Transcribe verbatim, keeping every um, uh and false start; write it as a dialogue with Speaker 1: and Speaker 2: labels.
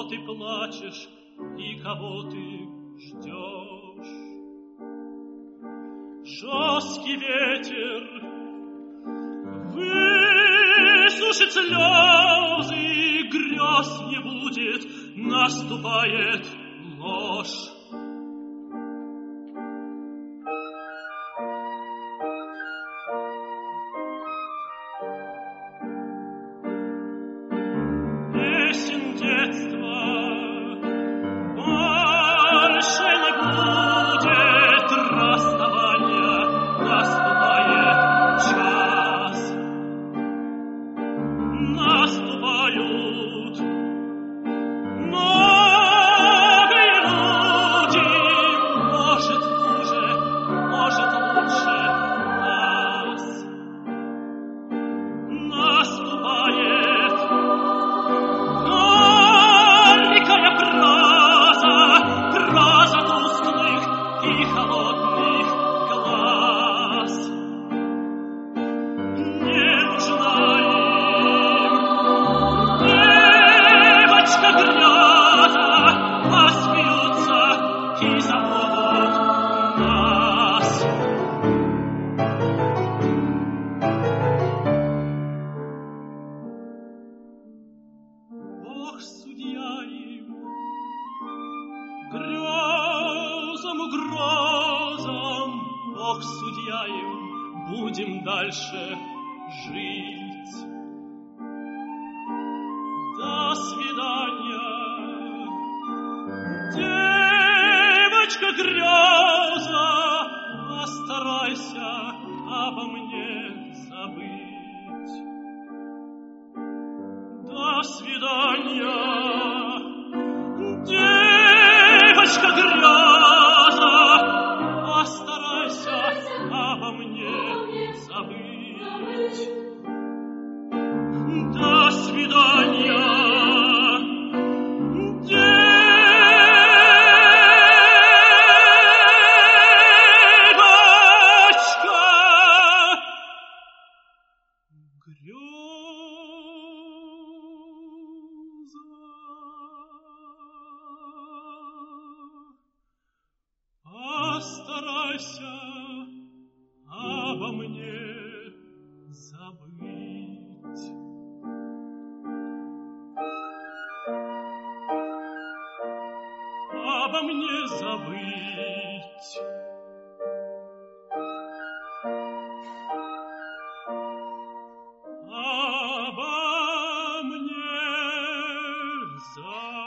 Speaker 1: ты плачешь и кого ты ждешь. Жесткий ветер высушит слезы, грез не будет, наступает ложь. Песен детства больше не будет, расставания, наступает час. Наступают новые люди, может хуже, может лучше нас. Наступает горькая проза, проза тусклых и холодных глаз. Не нужна им девочка гряза, посмеются и забудут нас. Бог судья им, грезам, угрозам, Бог судья им, будем дальше жить. До свидания, девочка греза, постарайся обо мне забыть. До свидания, девочка греза, постарайся обо мне забыть. До свидания, девочка греза. Постарайся обо мне забыть. Обо мне забыть. Обо мне забыть.